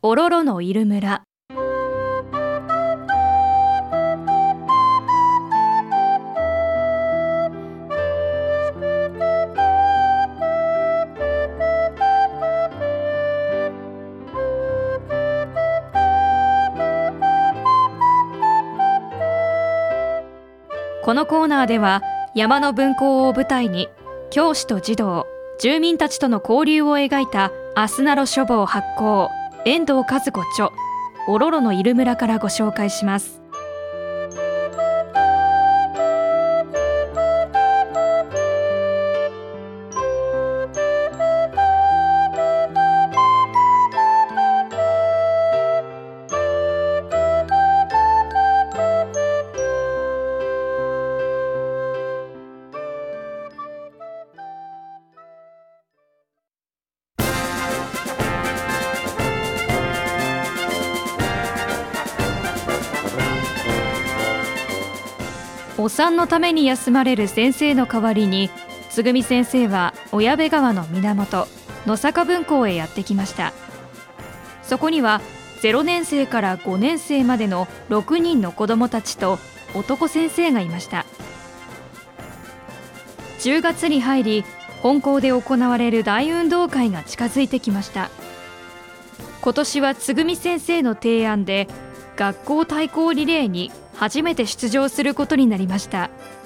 おろろのいる村。このコーナーでは山の分校を舞台に教師と児童、住民たちとの交流を描いたアスナロ書房発行遠藤和子著おろろのいる村からご紹介します。お産のために休まれる先生の代わりに、つぐみ先生は小矢部川の源野坂分校へやってきました。そこには0年生から5年生までの6人の子どもたちと男先生がいました。10月に入り、本校で行われる大運動会が近づいてきました。今年はつぐみ先生の提案で学校対抗リレーに初めて出場することになりました。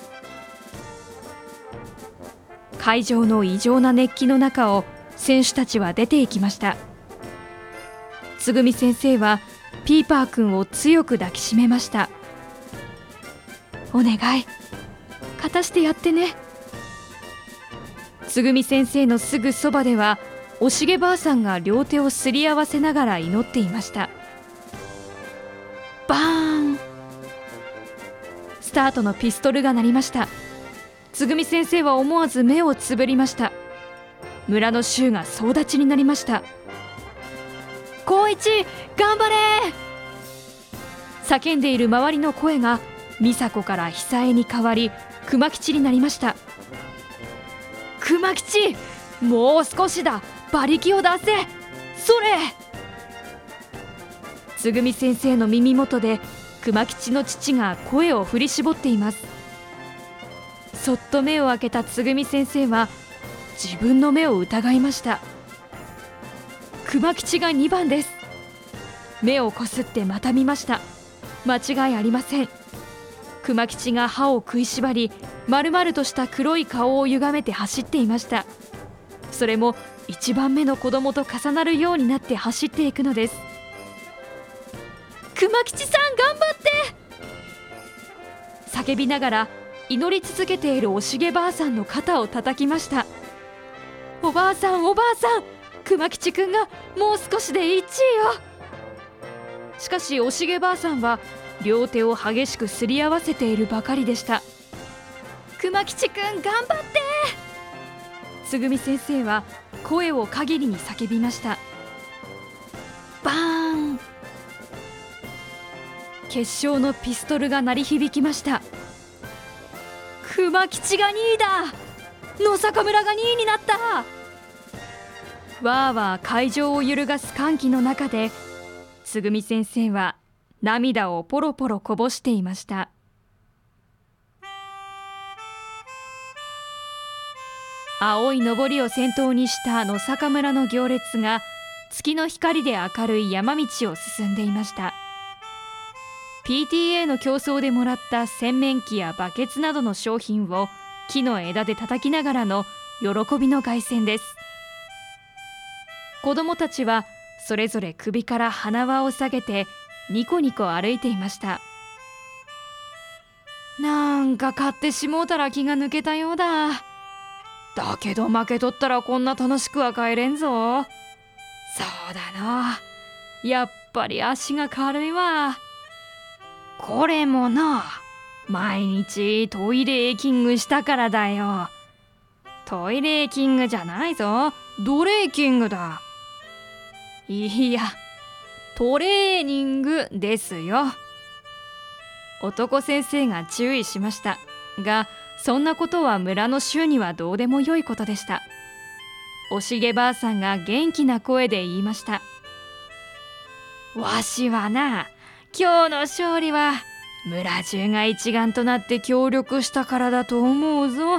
会場の異常な熱気の中を選手たちは出ていきました。つぐみ先生はピーパー君を強く抱きしめました。お願い、勝たしてやってね。つぐみ先生のすぐそばではおしげばあさんが両手をすり合わせながら祈っていました。バーン、スタートのピストルが鳴りました。つぐみ先生は思わず目をつぶりました。村の衆が総立ちになりました。光一、頑張れー！叫んでいる周りの声が美佐子から久江に変わり熊吉になりました。熊吉、もう少しだ、馬力を出せ、それ！つぐみ先生の耳元で熊吉の父が声を振り絞っています。そっと目を開けたつぐみ先生は自分の目を疑いました。熊吉が2番です。目をこすってまた見ました。間違いありません。熊吉が歯を食いしばり、丸々とした黒い顔を歪めて走っていました。それも1番目の子供と重なるようになって走っていくのです。熊吉さん、頑張って！叫びながら祈り続けているおしげばあさんの肩を叩きました。おばあさん、おばあさん、熊吉くんがもう少しで1位よ。しかしおしげばあさんは両手を激しくすり合わせているばかりでした。熊吉くん、頑張って！つぐみ先生は声を限りに叫びました。バーン、決勝のピストルが鳴り響きました。熊吉が2位だ！野坂村が2位になった！わーわー会場を揺るがす歓喜の中で、つぐみ先生は涙をポロポロこぼしていました。青いのぼりを先頭にした野坂村の行列が月の光で明るい山道を進んでいました。PTA の競争でもらった洗面器やバケツなどの商品を木の枝で叩きながらの喜びの凱旋です。子どもたちはそれぞれ首から花輪を下げてニコニコ歩いていました。なんか勝ってしもうたら気が抜けたようだ。だけど負けとったらこんな楽しくは帰れんぞ。そうだな、やっぱり足が軽いわ。これもな、毎日トイレーキングしたからだよ。トイレーキングじゃないぞ、ドレーキングだ。いや、トレーニングですよ。男先生が注意しましたが、そんなことは村の衆にはどうでもよいことでした。おしげばあさんが元気な声で言いました。 わしはな、今日の勝利は村中が一丸となって協力したからだと思うぞ。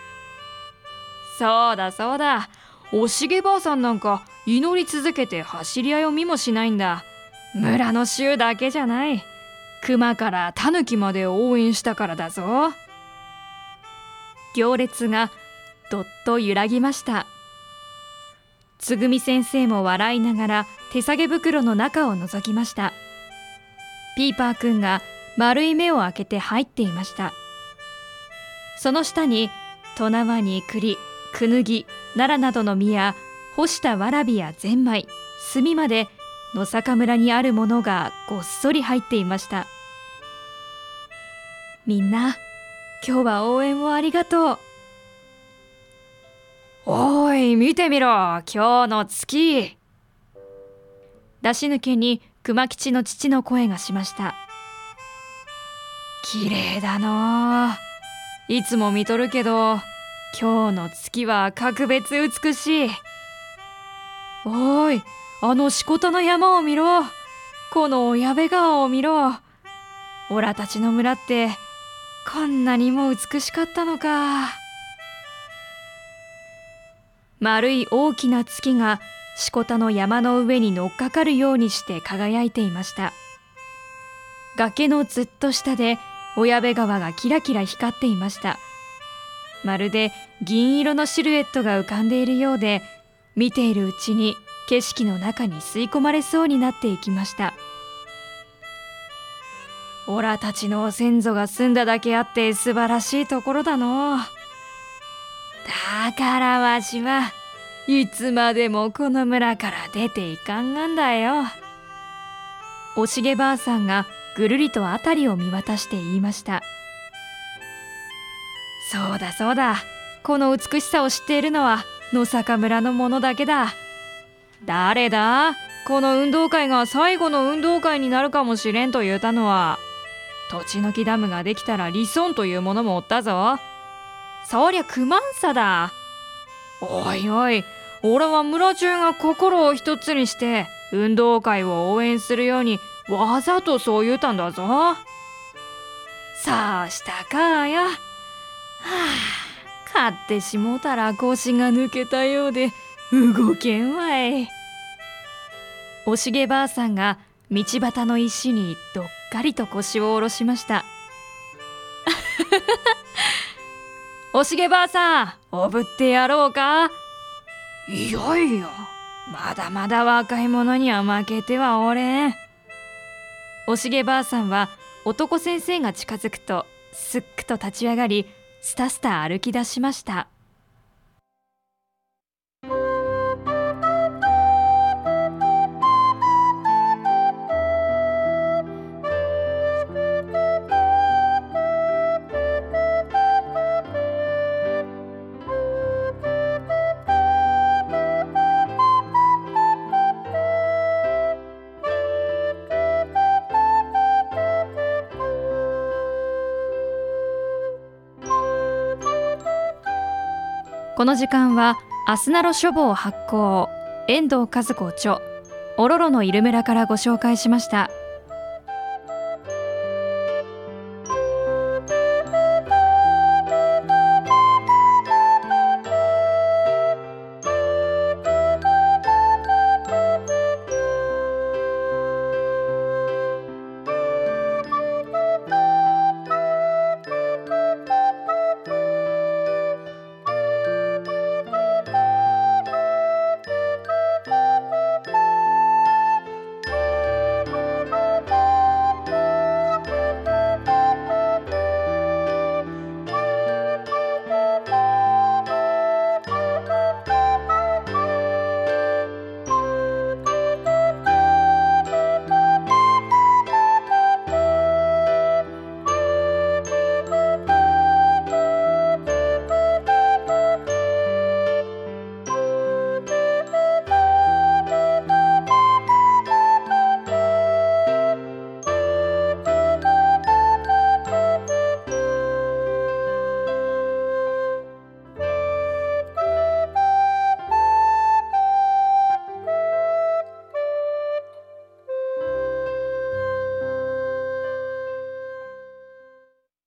そうだそうだ、おしげばあさんなんか祈り続けて走り合いを見もしないんだ。村の衆だけじゃない、熊からタヌキまで応援したからだぞ。行列がどっと揺らぎました。つぐみ先生も笑いながら手提げ袋の中を覗きました。ピーパーくんが丸い目を開けて入っていました。その下に戸縄に栗、クヌギ、ナラなどの実や干したわらびやゼンマイ、炭まで野坂村にあるものがごっそり入っていました。みんな、今日は応援をありがとう。おーい、見てみろ、今日の月。出し抜けに熊吉の父の声がしました。綺麗だのう。いつも見とるけど、今日の月は格別美しい。おーい、あのしこたの山を見ろ。この小矢部川を見ろ。オラたちの村ってこんなにも美しかったのか。丸い大きな月がしこたの山の上に乗っかかるようにして輝いていました。崖のずっと下で小矢部川がキラキラ光っていました。まるで銀色のシルエットが浮かんでいるようで、見ているうちに景色の中に吸い込まれそうになっていきました。オラたちの先祖が住んだだけあって素晴らしいところだの。だからわしはいつまでもこの村から出ていかんがんだよ。おしげばあさんがぐるりとあたりを見渡して言いました。そうだそうだ、この美しさを知っているのは野坂村の者だけだ。誰だ、この運動会が最後の運動会になるかもしれんと言うたのは。土地の木ダムができたらリソンというものもおったぞ。そりゃクマンサだ。おいおい、俺は村中が心を一つにして運動会を応援するようにわざとそう言うたんだぞ。さあしたかや。はあ、買ってしもたら腰が抜けたようで動けんわい。おしげばあさんが道端の石にどっかりと腰を下ろしました。おしげばあさん、おぶってやろうか。いやいや、まだまだ若い者には負けてはおれん。おしげばあさんは男先生が近づくとすっくと立ち上がり、スタスタ歩き出しました。この時間はアスナロ書房発行、遠藤和子著、オロロのイル村からご紹介しました。